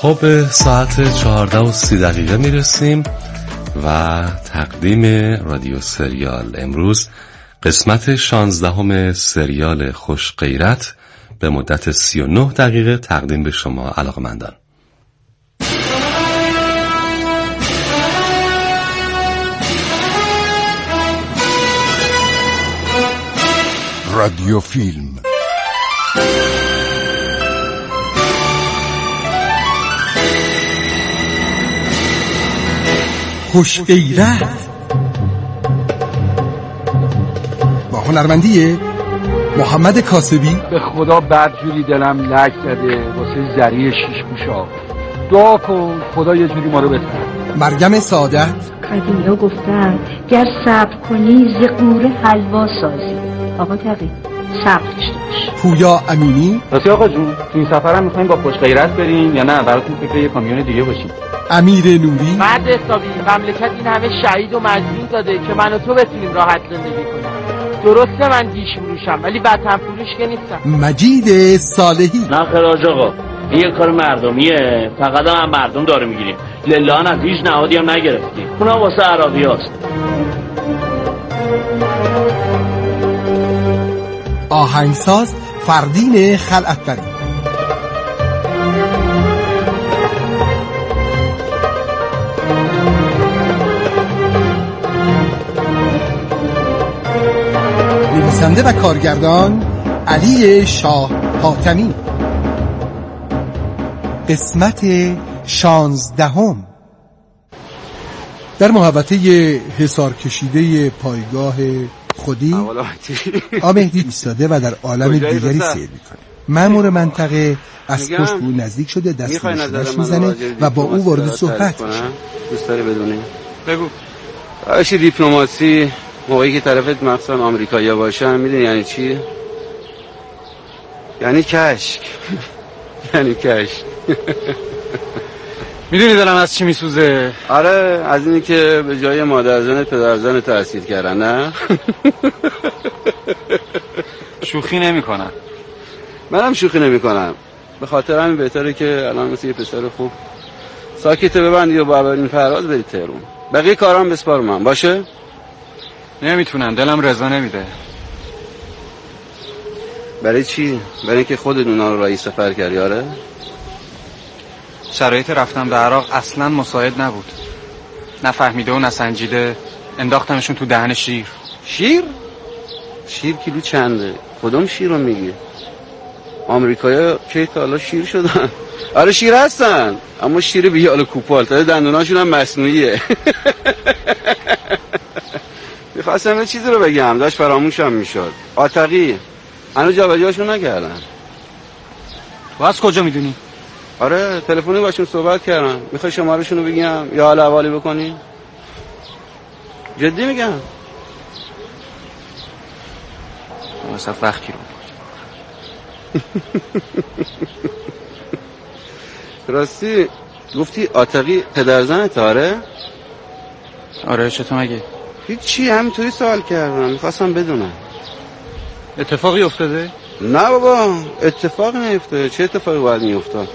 خب ساعت 14:30 میرسیم و تقدیم رادیو سریال امروز قسمت 16 سریال خوش غیرت به مدت 39 دقیقه تقدیم به شما علاقه‌مندان. رادیو فیلم خوش غیرت با هنرمندی محمد کاسبی. به خدا بدجوری دلم لک زده واسه زری شیش گوشا. دعا کن خدا یه جوری ما رو بتونه. مریم سعادت. قدیما گفتن گر صبر کنی ز قوره حلوا سازی. آقا تقی صبر داشته باش. پویا امینی. راستی آقا جون تو این سفرم میخوایم با خوش غیرت بریم یا نه براتون فکر یه کامیون دیگه باشیم؟ امیر نوری. مرد حسابی مملکت این همه شهید و مجروح داده که من و تو بتونیم راحت زندگی کنیم. درسته من دیش فروشم ولی وطن فروش که نیستم. مجید صالحی. نه خیر آقا این یه کار مردمیه، فقط هم مردم داره میگیریم. لله از هیچ نهادی هم نگرفتیم. اونم واسه عراقی هاست. آهنگساز فردین خلعتبری. نویسنده و کارگردان علی شاه حاتمی. قسمت 16. در محوطه حصار کشیده پایگاه خودی آمهدی ایستاده و در عالم دیگری سیر میکنه. مأمور منطقه از پشت به او نزدیک شده، دست به شونش میزنه و با او وارد صحبت میشه. دوست داری بدونی؟ بگو. روش دیپلماسی موقعی که طرفت مخصوصا آمریکایی‌ها باشن میدونی یعنی چی؟ یعنی کشک. یعنی کشک. میدونی دارم از چی میسوزه؟ آره از اینی که به جای مادرزن پدرزن تأثیر کردن. نه شوخی نمی کنم. منم شوخی نمی کنم. به خاطر همین بهتره که الان مثل یه پسر خوب ساکت ببندی و با اولین فراز بری تهران. بقیه کارام بسپار من باشه؟ نمیتونم، دلم رضا نمیده. برای چی؟ برای اینکه خودت اونا رو رئیس سفر کردی. آره شرایط رفتن به عراق اصلا مساعد نبود. نفهمیده و نسنجیده انداختمشون تو دهن شیر. شیر؟ شیر کیلو چنده؟ کدوم شیر رو میگی؟ آمریکایی‌ها کی تا حالا شیر شدن؟ آره شیر هستن اما شیر بیال کوپال، تا دندوناشون هم مصنوعیه. میخواستم یه چیزی رو بگم داشت فراموشم میشد. آتقی هنوز جابجاشون نکردن. تو از کجا میدونی؟ آره تلفنی باشون صحبت کردم. میخوای شمارهشون رو بگم یا حال احوالی بکنی؟ جدی میگم. واسه وقتی رو راستی گفتی آتقی پدرزنت؟ آره چطور مگه؟ هیچی همینطوری سوال کردم میخواستم بدونم. اتفاقی افتاده؟ نه بابا اتفاق نیفتاده. چه اتفاقی باید میافتاد؟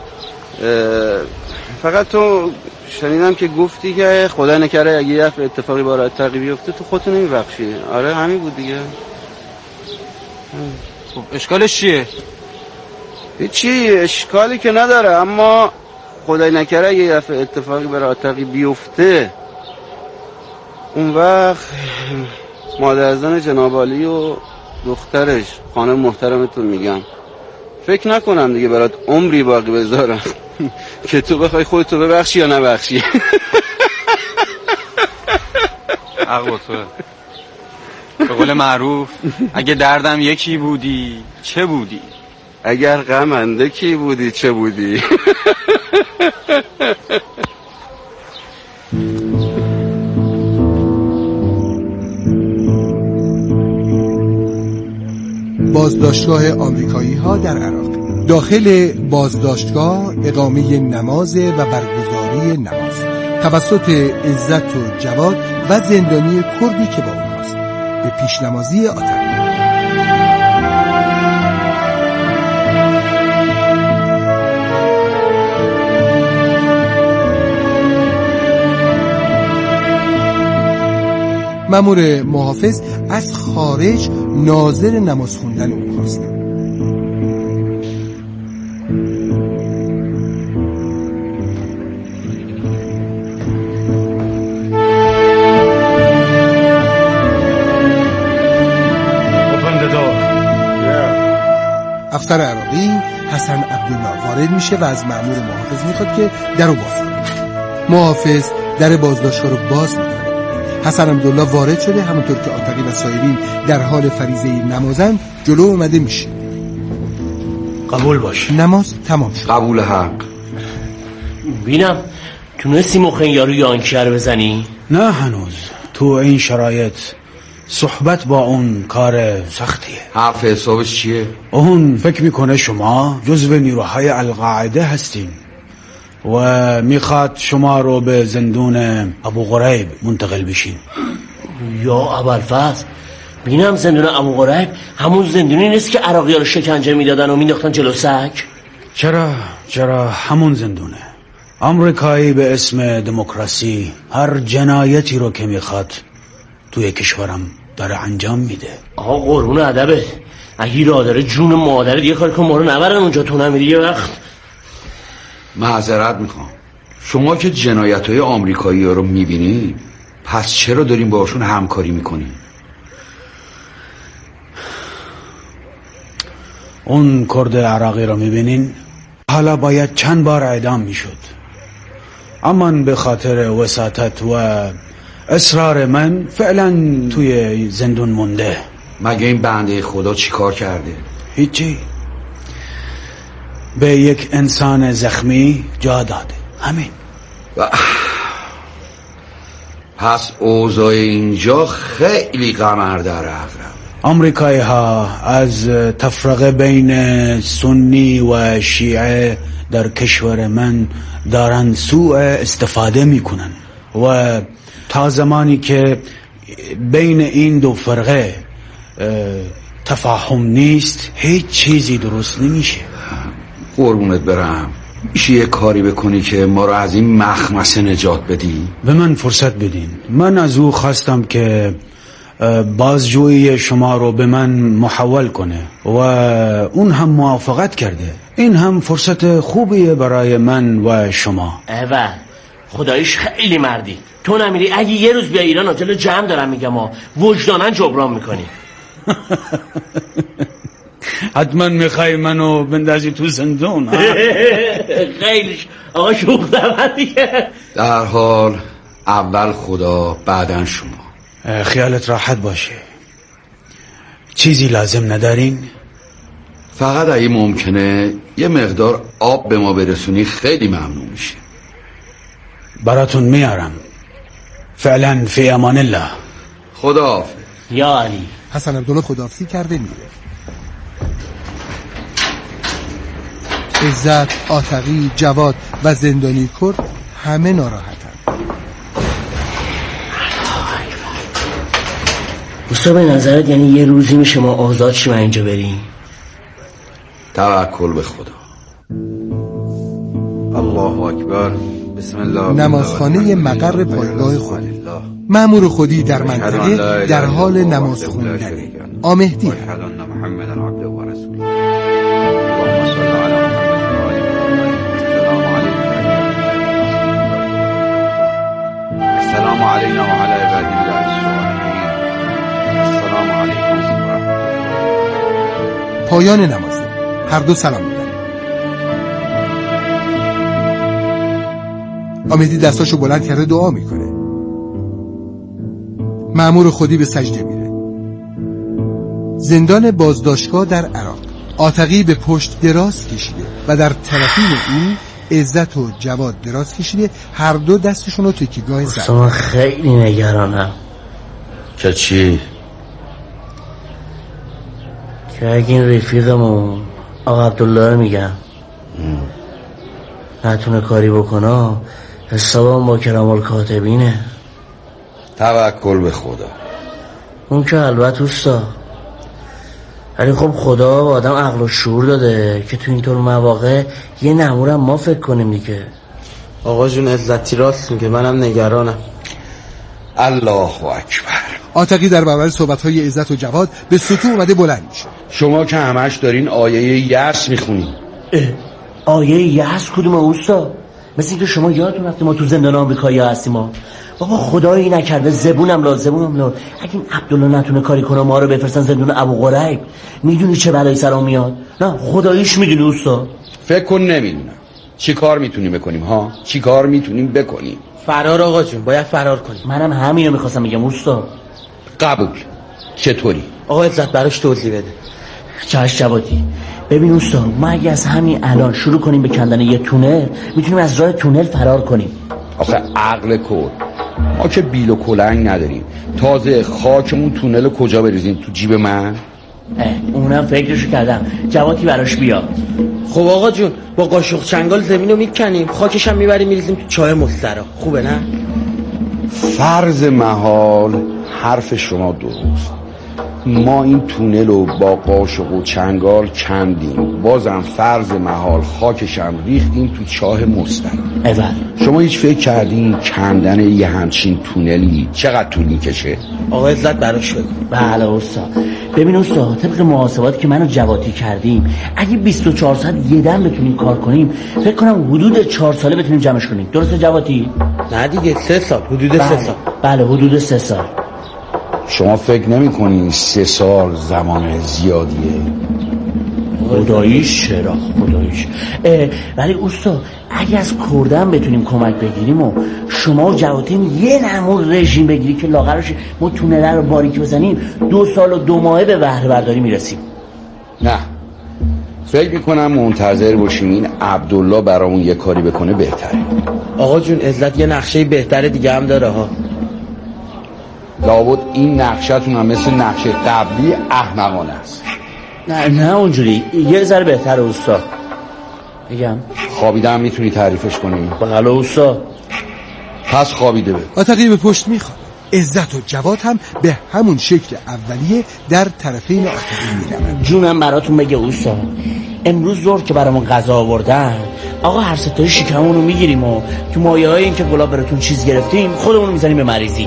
فقط تو شنیدم که گفتی که خدا نکره اگه یه اتفاقی برای آتقی بیفته تو خودتو نمیبخشی. آره همین بود دیگه. خب اشکالش چیه؟ هیچی اشکالی که نداره، اما خدای نکره اگه یه اتفاقی برای آتقی بیفته اون وقت مادرزن جناب عالی و دخترش خانم محترمتون میگم فکر نکنم دیگه برات عمری باقی بذارم که تو بخوای خودتو ببخشی یا نبخشی. عقل تو به قول معروف اگه دردم یکی بودی چه بودی؟ اگر غم اندکی بودی چه بودی؟ بازداشتگاه آمریکایی‌ها در عراق. داخل بازداشتگاه اقامه نماز و برگزاری نماز توسط عزت و جواد و زندانی کردی که با اونهاست به پیشنمازی آتقی. مأمور محافظ از خارج ناظر نماز خوندن او خواست. افسر عراقی حسن عبدالله وارد میشه و از مأمور محافظ میخواد که درو باز کنه. محافظ در بازداشتگاه رو باز میکنه. حسن عبدالله وارد شده، همونطور که عاتقی و سایرین در حال فریضه نمازن جلو اومده میشه. قبول باش. نماز تمام شد. قبول حق. بینم تونستی مخین یارو یانکیه رو بزنی؟ نه هنوز. تو این شرایط صحبت با اون کار سختیه. حرف حسابش چیه؟ اون فکر میکنه شما جزو نیروهای القاعده هستین و میخواد شما رو به زندون ابو غریب منتقل بشین. یا ابوالفضل، بینم زندون ابو غریب همون زندونی نیست که عراقی‌ها رو شکنجه میدادن و مینداختن جلو سگ؟ چرا همون زندونه. آمریکایی به اسم دموکراسی هر جنایتی رو که میخواد توی کشورم داره انجام میده. آقا قربون ادبه، اگه راه داره جون مادر دیگه کار کن ما رو نبرن اونجا، تو نمیری یه وقت. معذرت میخوام، شما که جنایت‌های آمریکایی ها رو میبینی پس چرا داریم باشون همکاری میکنیم؟ اون کرد عراقی رو میبینین حالا باید چند بار اعدام میشد، اما به خاطر وساطت و اصرار من فعلا توی زندون مونده. مگه این بنده خدا چی کار کرده؟ هیچی، به یک انسان زخمی جا داده، همین. پس اوضاع اینجا خیلی قمر در عقرب. آمریکایی ها از تفرقه بین سنی و شیعه در کشور من دارن سوء استفاده میکنن و تا زمانی که بین این دو فرقه تفاهم نیست هیچ چیزی درست نمیشه. قربونت برم، میشه یه کاری بکنی که ما رو از این مخمسه نجات بدی؟ به من فرصت بدین. من از او خواستم که بازجویی شما رو به من محول کنه و اون هم موافقت کرده. این هم فرصت خوبیه برای من و شما. اول خداییش خیلی مردی، تو نمیری اگه یه روز بیا ایران جلو جمع دارم میگم ما وجدانن جبران میکنی. حتما میخوای منو بندازی تو زندون؟ خیلیش آقا شوخ دارم دیگه. در حال اول خدا بعدن شما. خیالت راحت باشه. چیزی لازم ندارین؟ فقط اگه ممکنه یه مقدار آب به ما برسونی خیلی ممنون میشه. براتون میارم. فعلا فی امان الله. خداحافظ. یا علی. حسن عبدالله خداحافظی کرده میره. عزت، عاتقی، جواد و زندانی کرد همه ناراحتن. مصطفی به نظرت یعنی یه روزی میشه ما آزاد شیم اینجا بریم؟ توکل به خدا. الله اکبر. بسم الله. نمازخانه مقر پایگاه خود. مأمور خودی در منطقه در حال نماز خوندن. آمهدی. السلام علینا و علی عباد الله الصالحین. السلام علیکم و رحمت الله. پایان نماز. هر دو سلام میدن. آمهدی دستاشو بلند کرده دعا میکنه. مأمور خودی به سجده میره. زندان بازداشتگاه در عراق. عاتقی به پشت دراز کشیده و در طرفین این عزت و جواد دراز کشیده، هر دو دستشون رو تکیهگاه زد. من خیلی نگرانم. که چی؟ که اگه این رفیقمون آقا عبدالله میگم نتونه کاری بکنه حسابم با کرام الکاتبینه. توکل به خدا. اون که البته اوستا، ولی خب خدا به آدم عقل و شعور داده که تو اینطور مواقع یه نمورم ما فکر کنیم دیگه. آقا جون عزتی راست میگه، منم نگرانم. الله اکبر. آتقی در برابر صحبت‌های عزت و جواد به سطوح اومده بلند میشه. شما که همش دارین آیه یأس میخونین. آیه یأس کدوم اوستا؟ مثل اینکه شما یادتون رفته ما تو زندان آمریکایی هستیم ما. بابا خدایی نکرده زبونم لا. اگه این عبدالله نتونه کاری کنه ما رو بفرستن زندان ابو غریب، میدونی چه بلایی سرام میاد؟ نه خداییش میدونی اوستا. فکر کن نمیدونم. چی کار میتونیم بکنیم ها؟ چی کار میتونیم بکنیم؟ فرار آقا جون، باید فرار کنیم. منم همینو میخواستم بگم اوستا. قبول. چطوری؟ آقا عزت براش توضیح بده. چاش جوادی. ببین اوستا، ما اگه از همین الان شروع کنیم به کندن یه تونل، میتونیم از راه تونل فرار کنیم. آخه عقل کل، ما که بیل و کلنگ نداریم. تازه خاکمون تونل کجا بریزیم؟ تو جیب من؟ اونم فکرشو کردم. جوادی براش بیا. خب آقا جون، با قاشق چنگال زمینو میکنیم، خاکش هم میبریم میریزیم تو چاه مسترا. خوبه نه؟ فرض محال حرف شما درست. ما این تونل رو با قاشق و چنگال کندیم، بازم فرض محال خاکشم ریختیم تو چاه مسترا. شما هیچ فکر کردین کندن یه همچین تونلی چقدر طول میکشه؟ آقا عزت براش بگو. بله استاد. ببین استاد، طبق محاسباتی که منو جواتی کردیم، اگه 24 ساعت یه دم بتونیم کار کنیم، فکر کنم حدود 4 ساله بتونیم جمعش کنیم. درسته جواتی؟ نه دیگه 3 سال. حدود 3 سال. بله حدود 3 سال. شما فکر نمی کنین 3 سال زمان زیادیه؟ خداییش چرا؟ خداییش. ولی استاد اگه از کردن بتونیم کمک بگیریم و شما و جواتیم یه نمور رژیم بگیری که لاغرش ما تونل رو باریک بزنیم، 2 سال و 2 ماهه به بهره برداری میرسیم. نه، فکر میکنم منتظر باشیم این عبدالله برامون یه کاری بکنه بهتره. آقا جون عزت یه نقشه بهتره دیگه هم داره ها. لابد این نقشه‌تون هم مثل نقشه قبلی احمقانه است. نه اونجوری، یه ذره بهتره استاد. میگم خوابیده هم میتونی تعریفش کنی؟ بله استاد. پس خوابیده به آتقی به پشت میخواد. عزت و جواد هم به همون شکل اولیه در طرفین آتقی میرن. جونم براتون بگه استاد، امروز ظهر که برامون غذا آوردن، آقا هر ستای شکمون رو میگیریم و تو مایه های این که گلاب براتون چیز گرفتیم خودمون رو میزنیم به مریضی.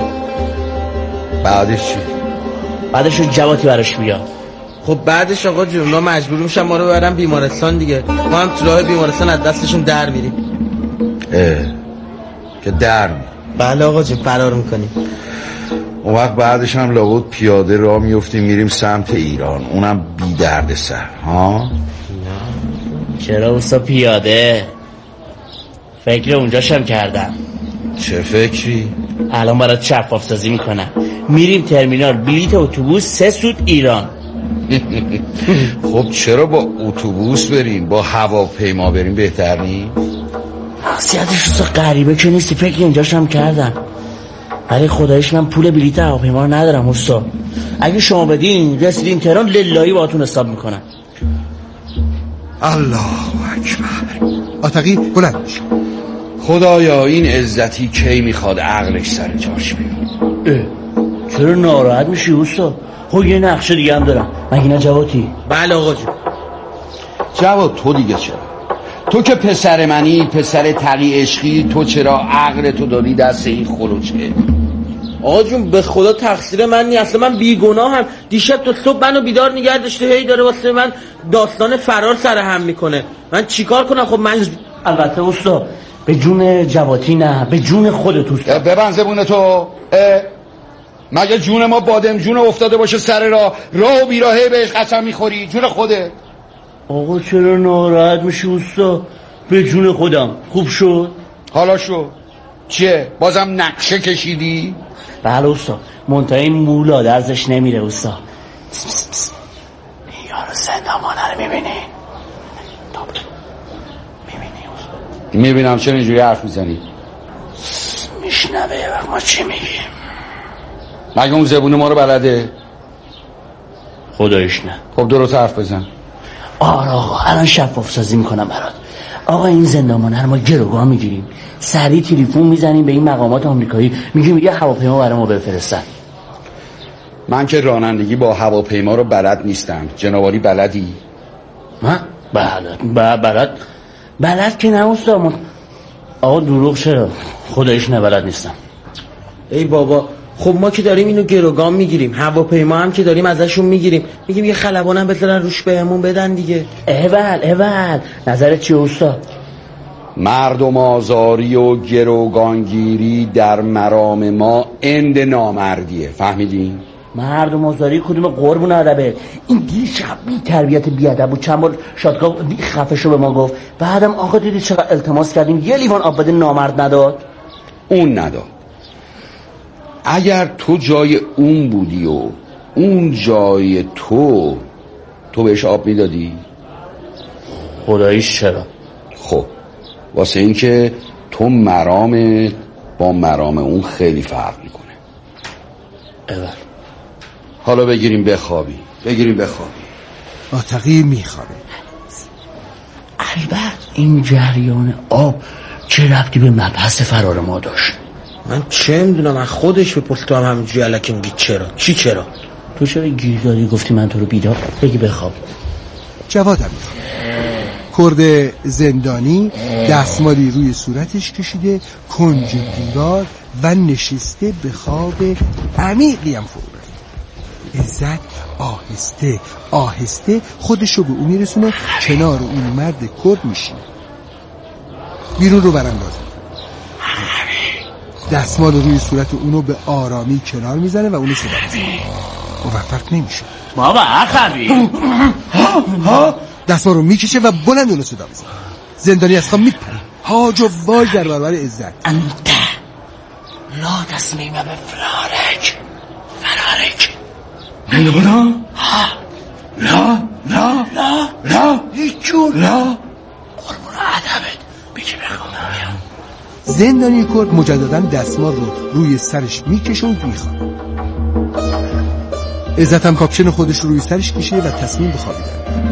بعدش چی؟ بعدش رو جواتی براش بیاد. خب بعدش آقا جون ما مجبور میشن ما رو ببرن بیمارستان دیگه. ما هم تو راه بیمارستان از دستشون در میریم. که در میریم؟ بله آقا جون فرار میکنیم. اون وقت بعدش هم لابد پیاده راه میفتیم میریم سمت ایران، اونم بی درد سر ها؟ چرا اوستا پیاده؟ فکر اونجاشم کردم. چه فکری؟ الان برات شفاف سازی میکنم. میریم ترمینال، بلیت اتوبوس 3 سوت ایران. خب چرا با اتوبوس بریم؟ با هواپیما بریم بهتر نیست؟ شخصیتش اوستا غریبه که نیستی، فکر اینجاشم کردم. ولی خدایش من پول بلیت هواپیما رو ندارم اوستا. اگه شما بدین رسیدیم تهران للهی باهاتون حساب میکنم. الله اکبر. آتقی بلند میشه. خدایا این عزتی کی میخواد عقلش سر جاش بیاد؟ چرا ناراحت میشی اوستا؟ خب یه نقشه دیگه هم دارم. مگه نه جواتی؟ بله آقا جون. جواد تو دیگه چرا؟ تو که پسر منی، پسر تقی عشقی، تو چرا عقل تو دادی دست این خلوچه؟ آقا جون به خدا تقصیر من نیست، اصلا من بیگناهم. دیشب تا صبح منو بیدار نگه داشته، هی داره واسه من داستان فرار سر هم میکنه. من چیکار کنم؟ خب من البته اوستا به جون جواتی نه، به جون خودت اوستا. ببند زبون تو. مگه جون ما بادم جون افتاده باشه سر راه و بیراهه بهش قسم میخوری؟ جون خوده. آقا چرا ناراحت میشی اوستا؟ به جون خودم. خوب شد؟ حالا شد. چیه؟ بازم نقشه کشیدی؟ بله اوستا، منتها این مولا درزش نمیره اوستا. این یارو زندامانه رو میبینی؟ میبینی اوستا؟ میبینم. چرا اینجوری حرف میزنی؟ میشنوه وقت ما چی میگیم. مگه اون زبون ما رو بلده؟ خدایش نه. خب درست حرف بزن. آره آقا الان شفاف سازی میکنم برات. آقا این زندامانه رو ما گروگاه میگیریم، سریع تلفن میزنیم به این مقامات آمریکایی، میگیم یه هواپیما برای ما بفرستن. من که رانندگی با هواپیما رو بلد نیستم. جنابالی بلدی؟ من؟ بلد که نه استاد. آقا دروغ چرا؟ خدایش نه بلد نیستم. ای بابا خب ما که داریم اینو گروگان میگیریم، هواپیما هم که داریم ازشون میگیریم، میگیم یه خلبانم بذارن روش بهمون بدن دیگه. اول نظرت چیه استاد؟ مردم آزاری و گروگانگیری در مرام ما اند نامردیه، فهمیدین؟ مردم آزاری کدوم قربون ادبه؟ این دیشب بی تربیت بی ادب بود، چند بار شادگاه خفه شو به ما گفت، بعدم آقا دیدی چقدر التماس کردیم یه لیوان آب بده، نامرد نداد. اون نداد. اگر تو جای اون بودی و اون جای تو بهش آب میدادی؟ خداییش چرا؟ خب واسه این که تو مرام با مرام اون خیلی فرق میکنه. حالا بگیریم بخوابی. عاتقی میخوابه. البته این جریان آب چه ربطی به مبحث فرار ما داشت؟ من چه میدونم، از خودش بپرس. تو هم همینجوری الکی میگی چرا؟ چی چرا؟ تو چرا گیر دادی گفتی من تو رو بیدار بگی بخواب؟ جوادم کرد زندانی دستمالی روی صورتش کشیده، کنج دیوار و نشسته به خواب عمیقی هم فرو رفت. عزت آهسته آهسته خودشو به اون میرسونه، کنار اون مرد کرد میشینه، بیرون رو برانداز دستمال روی صورت اونو به آرامی کنار میزنه و اونو صدا میزنه. موفق نمیشه. بابا عقبی دستمال رو میکشه و بلند اونو صدا میزنه. زندانی از خواب میپره، هاج و واج در برابر عزت. انت لا تسمیم به فرارک میگونا لا هیچ جور قربون عدبت بگی بخوام. زندانی کرد مجددا دستمال رو روی سرش میکشه و میخواد. عزت هم کاپشن خودش رو روی سرش کشه و تصمیم به خوابیدن.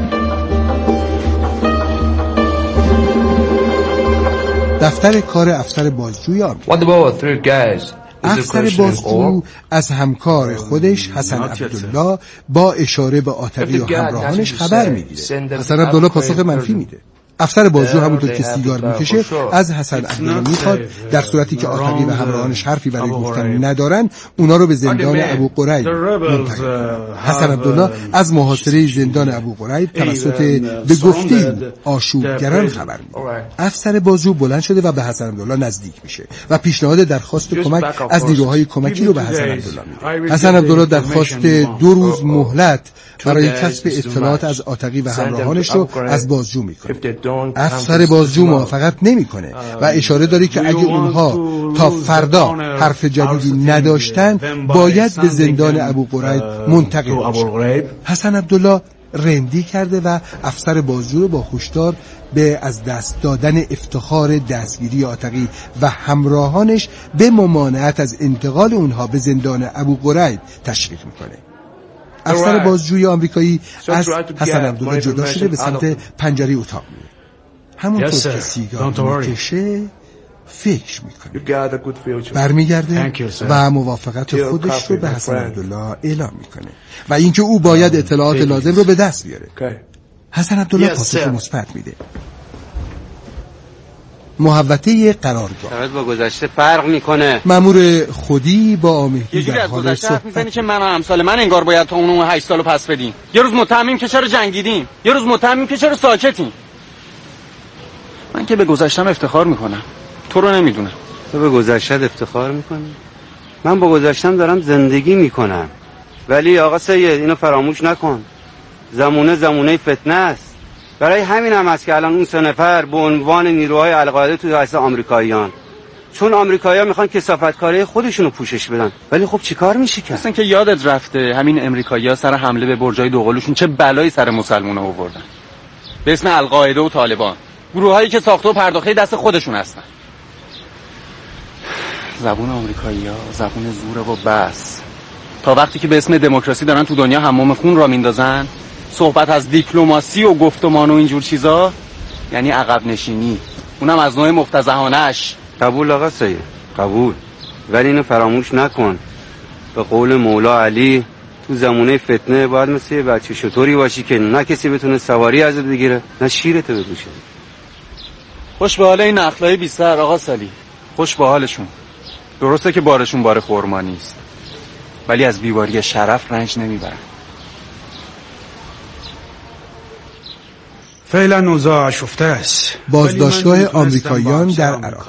دفتر کار افسر بازجوی آمریکا. افسر بازجو از همکار خودش حسن عبدالله با اشاره به عاتقی و همراهانش خبر میگیره. حسن عبدالله پاسخ منفی میده. افسر بازجو همونطور که سیگار میکشه از حسن عبدالله میخواد در صورتی که عاتقی و همراهانش حرفی برای گفتن ندارن اونا رو به زندان ابو غریب منتقل. حسن عبدالله از محاصره زندان ابو غریب توسط به گفته آشوبگران خبر میده. افسر بازجو بلند شده و به حسن عبدالله نزدیک میشه و پیشنهاد درخواست کمک از نیروهای کمکی رو به حسن عبدالله میده. حسن عبدالله درخواست 2 روز مهلت برای کسب اطلاعات از عاتقی و همراهانش رو از بازجو میکنه. افسر بازجو موافقت نمیکنه و اشاره داره که اگه اونها تا فردا حرف جدیدی نداشتن باید به زندان ابو غریب منتقل بشه. حسن عبدالله رندی کرده و افسر بازجو رو با هشدار به از دست دادن افتخار دستگیری عاتقی و همراهانش به ممانعت از انتقال اونها به زندان ابو غریب تشویق میکنه. افسر بازجوی آمریکایی از حسن عبدالله جدا شده به سمت پنجره اتاق میره. همونطور که سیگار میکشه فکر میکنه، برمیگرده و موافقت خودش رو به حسن عبدالله اعلام میکنه و اینکه او باید اطلاعات لازم رو به دست بیاره. حسن عبدالله پاسخ مثبت میده. محوطه قرارگاه با گذشته فرق میکنه. مأمور خودی با آمهدی در حال صحبت میزنی که من و امثال من انگار باید تا اون 8 سالو پس بدیم. یه روز متهمیم که چرا جنگیدیم، یه روز متهمیم که چرا ساکتیم. من که به گذشتم افتخار میکنم، تو رو نمیدونم. تو به گذشتت افتخار میکنی؟ من با گذشتم دارم زندگی میکنم. ولی آقا سید اینو فراموش نکن، زمونه فتنه است. برای همین هم است که الان اون 3 نفر به عنوان نیروهای القاعده تو دست آمریکاییان، چون آمریکایی‌ها میخوان کثافتکاری خودشونو پوشش بدن. ولی خب چیکار میشه کرد؟ اصلا که یادت رفته همین امریکایی‌ها سر حمله به برجای دوقلوشون چه بلایی سر مسلمونا آوردن به اسم القاعده و طالبان، گروهایی که ساخته و پرداخته دست خودشون هستن. زبون آمریکایی‌ها زبون زوره و بس. تا وقتی که به اسم دموکراسی دارن تو دنیا حمام خون را میندازن، صحبت از دیپلماسی و گفتمان و اینجور چیزا یعنی عقب نشینی، اونم از نوع مفتضحانه‌اش. قبول آقا سید، قبول. ولی اینو فراموش نکن، به قول مولا علی تو زمونه فتنه باید مثل یه بچه شطوری باشی که نه کسی بتونه سواری ازت بگیره نه شیرتو بدوشه. خوش به حال این نخلای بی سر آقا سالی، خوش به حالشون. درسته که بارشون بار خرما نیست، ولی از بیواری شرف رنج نمیبرن. فعلا اوضاع آشفته است. بازداشتگاه آمریکاییان در عراق.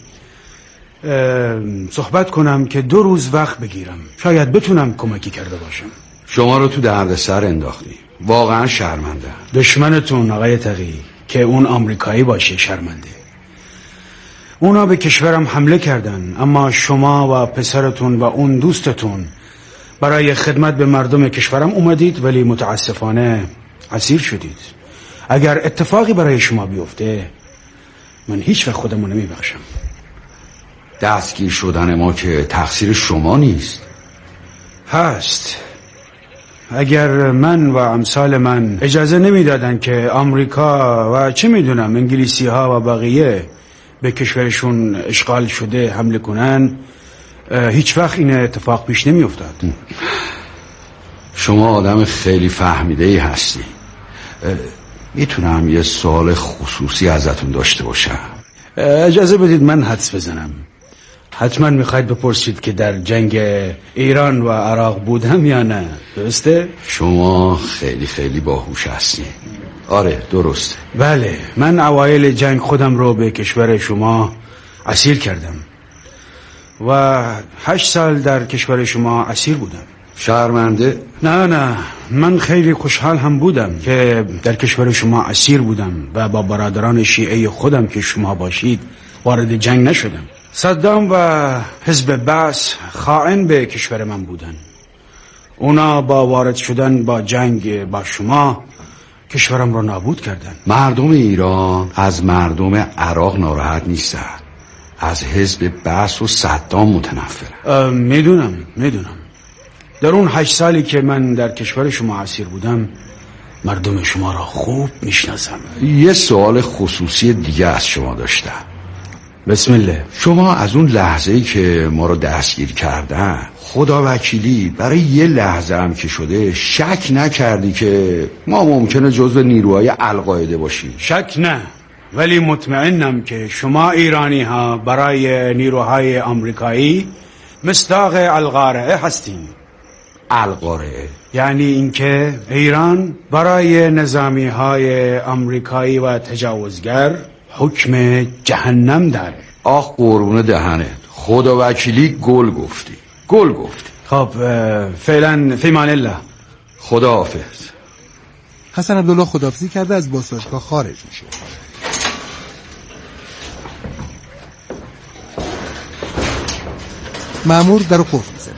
صحبت کنم که 2 روز وقت بگیرم، شاید بتونم کمکی کرده باشم. شما رو تو دردسر انداختی، واقعا شرمنده. دشمنتون آقای تقی که اون آمریکایی باشه شرمنده. اونا به کشورم حمله کردن، اما شما و پسرتون و اون دوستتون برای خدمت به مردم کشورم اومدید، ولی متاسفانه اسیر شدید. اگر اتفاقی برای شما بیفته من هیچ وقت خودمو نمیبخشم. دستگیر شدن ما که تقصیر شما نیست. هست. اگر من و امثال من اجازه نمیدادن که آمریکا و چه میدونم انگلیسی ها و بقیه به کشورشون اشغال شده حمله کنن، هیچ وقت این اتفاق پیش نمی افتاد. شما آدم خیلی فهمیده‌ای هستی. میتونم یه سوال خصوصی ازتون داشته باشم؟ اجازه بدید من حدس بزنم. حتما میخواید بپرسید که در جنگ ایران و عراق بودم یا نه، درسته؟ شما خیلی خیلی باهوش هستی. آره درسته. بله، من اوایل جنگ خودم رو به کشور شما اسیر کردم و 8 سال در کشور شما اسیر بودم. شرمنده؟ نه، من خیلی خوشحال هم بودم که در کشور شما اسیر بودم و با برادران شیعه خودم که شما باشید وارد جنگ نشدم. صدام و حزب بعث خائن به کشور من بودن. اونا با وارد شدن با جنگ با شما کشورم رو نابود کردن. مردم ایران از مردم عراق ناراحت نیستن، از حزب بعث و صدام متنفرن. میدونم. در اون 8 سالی که من در کشور شما اسیر بودم مردم شما را خوب میشناسم. یه سوال خصوصی دیگه از شما داشتم. بسم الله. شما از اون لحظه‌ای که ما رو دستگیر کردن خدا وکیلی برای یه لحظه هم که شده شک نکردی که ما ممکنه جزو نیروهای القاعده باشیم؟ شک نه، ولی مطمئنم که شما ایرانی ها برای نیروهای آمریکایی مصداق القارعه هستین. القارعه یعنی اینکه ایران برای نظامی های آمریکایی و تجاوزگر حکم جهنم داره. آخ قربون دهنت، خدا وکیلی گل گفتی. خب فعلا فی امان الله. خداحافظ. حسن عبدالله خداحافظی کرده از بازداشتگاه خارج میشه. مأمور در رو قفل میزنه.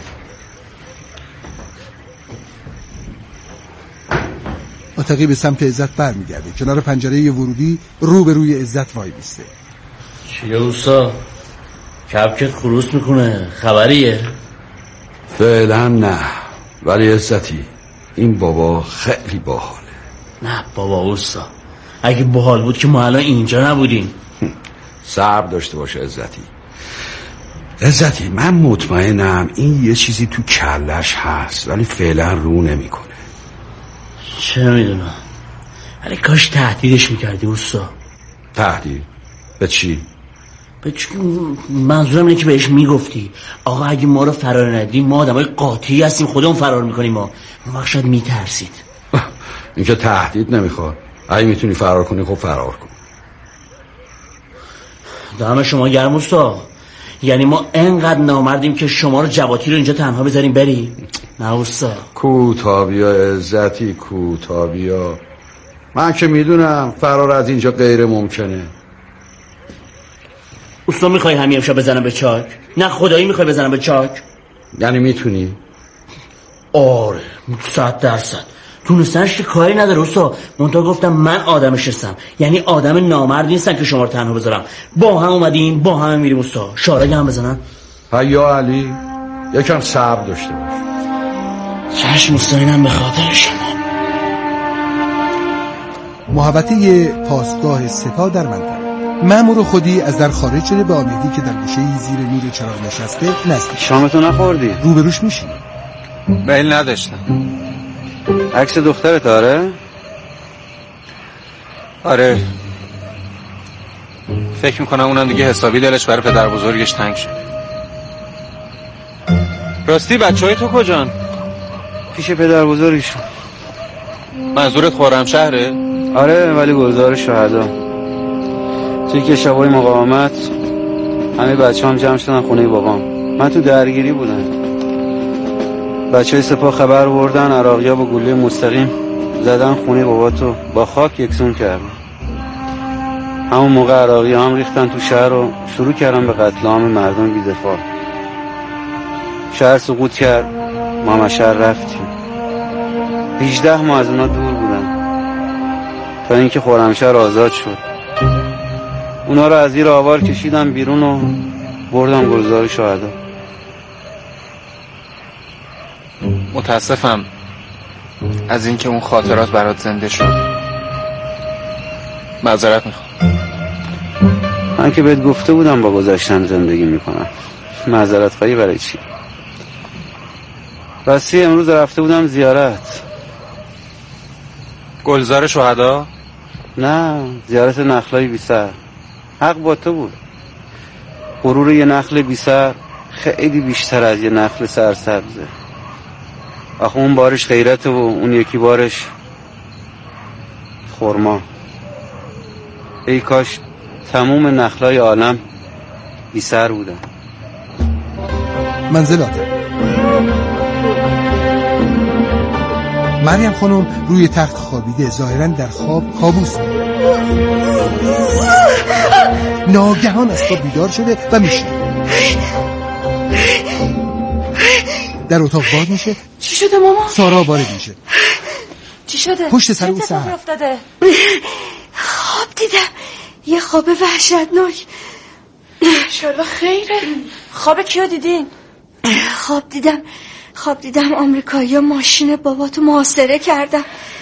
عتقی به سمت عزت برمیگرده. کنار پنجره ورودی روبروی عزت وای میسته. چیه اوستا؟ کبکت خروس میکنه، خبریه؟ فعلا نه، ولی عزتی این بابا خیلی باحاله. نه بابا اوستا، اگه باحال بود که ما الان اینجا نبودیم. صبر داشته باشه عزتی من مطمئنم این یه چیزی تو کلش هست ولی فعلا رو نمیکنه. چه میدونم، ولی کاش تهدیدش میکردی اوستا. تهدید؟ به چی؟ منظورم اینه که بهش میگفتی آقا اگه ما رو فرار ندیم ما آدمای قاطعی هستیم، خودمون فرار میکنیم. ما وقت شاید میترسید. این که تهدید نمیخواد. اگه میتونی فرار کنی خب فرار کن. دم شما گرم اوستا. یعنی ما انقدر نامردیم که شما رو جواتی رو اینجا تنها بذاریم بری؟ نه اوستا. کوتابیا عزتی، کوتابیا. من که میدونم فرار از اینجا غیر ممکنه. اوستا میخوای همین امشب بزنم به چاک؟ نه خدایی میخوای بزنم به چاک؟ یعنی میتونی؟ آره 100%. تونستنش که کاری نداره اوستا. منتها گفتم من آدمش هستم، یعنی آدم نامرد نیستم که شما رو تنها بذارم. با هم اومدیم با هم میریم اوستا. شارگ هم بزنن؟ یا علی یکم صبر داشته باش. چشم اوستا، اینم به خاطر شما. محوطه پاسگاه سپاه در منطقه. مأمور خودی از در خارج شده به آمدی که در گوشه زیر نور چراغ نشسته نزدیک. شامتو نخوردی؟ روبروش میشینه. میل نداشتم. عکس دخترت؟ آره فکر میکنم اونم دیگه حسابی دلش برای پدر بزرگش تنگ شد. راستی بچهای تو کجان؟ پیش پدر بزرگشون. منظورت خرمشهره؟ آره ولی گلزار شهدا. توی که شبای مقاومت همه بچه هم جمع شدن خونه بابام. من تو درگیری بودم. بچه های سپاه خبر بردن عراقی ها با گلوله مستقیم زدن خونه باباتو با خاک یکسون کردن. همون موقع عراقی ها هم ریختن تو شهر و شروع کردن به قتل عام مردم بی دفاع. شهر سقوط کرد، ما هم شهر رفتیم. 18 ماه از اونا دور بودن تا اینکه خرمشهر آزاد شد. اونا رو از زیر آوار کشیدم بیرون و بردم گلزار شهدا. متاسفم از اینکه اون خاطرات برات زنده شد. معذرت میخوام. من که بهت گفته بودم با گذشتن زندگی میکنم. معذرت خواهی برای چی؟ راستی امروز رفته بودم زیارت. گلزار شهدا؟ نه، زیارت نخلای بی سر. حق با تو بود. غرور یه نخل بی سر خیلی بیشتر از یه نخل سرسبزه. آخه اون بارش غیرته و اون یکی بارش خرما. ای کاش تموم نخلای عالم بی سر بودن. منزلات مریم خانم روی تخت خوابیده، ظاهراً در خواب کابوس بود. ناگهان از خواب بیدار شده و میشه. در اتاق باز میشه. چی شده ماما؟ سارا وارد میشه. چی شده؟ پشت سر او اتفاقی افتاده؟ خواب دیدم، یه خواب وحشتناک. انشالله خیره. خواب کیو دیدین؟ خواب دیدم آمریکایی‌ها ماشین باباتو محاصره کردن.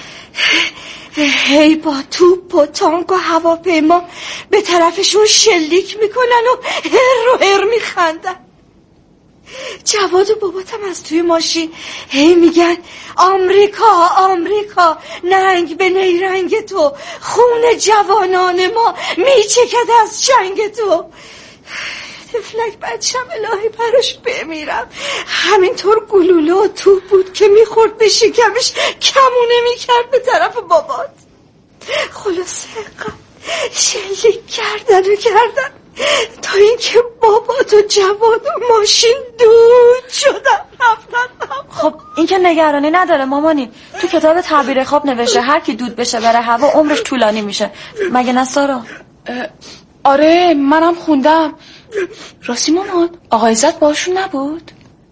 هی با توپ و تانک و هواپیما به طرفشون شلیک میکنن و هر میخندن. جواد و باباتم از توی ماشین هی میگن آمریکا ننگ به نیرنگ تو، خون جوانان ما میچکد از جنگ تو. تفلک بچم الهی براش بمیرم. همینطور گلوله و توپ بود که میخورد به شکمش، کمونه میکرد به طرف بابات. خلاصه شلیک کردن تا اینکه بابات و جواد و ماشین دود شدن رفتن. خب این که نگرانی نداره مامانی. تو کتاب تعبیر خواب نوشته هر کی دود بشه بره هوا عمرش طولانی میشه. مگه نه سارا؟ آره منم خوندم. راستی مامان آقا عزت باشون نبود؟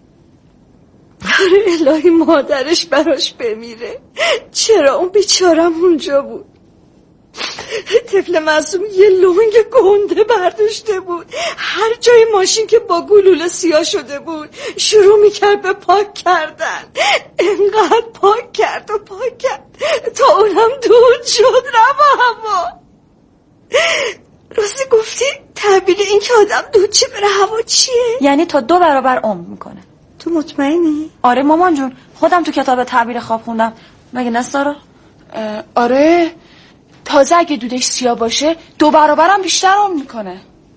آره الهی مادرش براش بمیره. چرا اون بیچارم اونجا بود. طفل معصوم یه لنگ گنده برداشته بود. هر جای ماشین که با گلوله سیاه شده بود شروع میکرد به پاک کردن. انقدر پاک کرد تا اونم دود شد رفت هوا. راستی گفتی تعبیر این که آدم دود چه بره هوا چیه؟ یعنی تا 2 برابر عمر میکنه. تو مطمئنی؟ آره مامان جون، خودم تو کتاب تعبیر خواب خوندم. مگه نه سارا؟ آره تازه اگه دودش سیاه باشه 2 برابرم بیشتر عمر میکنه.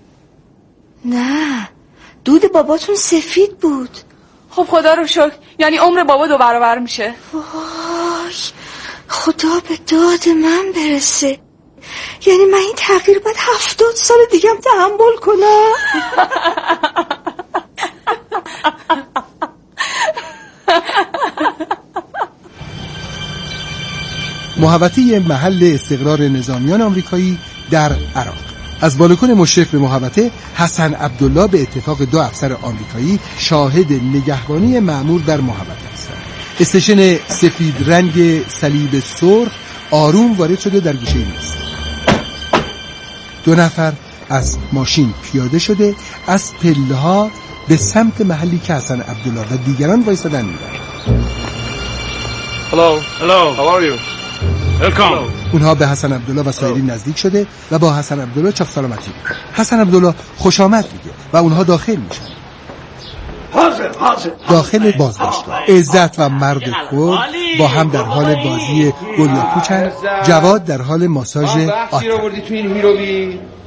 نه دود باباتون سفید بود. خب خدا رو شکر، یعنی عمر بابا 2 برابر میشه. وای خدا به داد من برسه. یعنی من این تغییر باید 70 سال دیگه هم تحمل کنم. محوطه محل استقرار نظامیان آمریکایی در عراق. از بالکن مشرف به محوطه حسن عبدالله به اتفاق 2 افسر آمریکایی شاهد نگهبانی مأمور در محوطه هستند. استیشن سفید رنگ صلیب سرخ آروم وارد شده در گوشه ایست. 2 نفر از ماشین پیاده شده از پله‌ها به سمت محلی که حسن عبدالله و دیگران وایسادن میرن. Hello, how are you? Welcome. اونها به حسن عبدالله و سایرین نزدیک شده و با حسن عبدالله چاک سلامتی میگن. حسن عبدالله خوش آمد میگه و اونها داخل میشن. داخل بازداشتگاه عزت و مرد خود با هم در حال بازی گل یا کوچن، جواد در حال ماساژ آتن.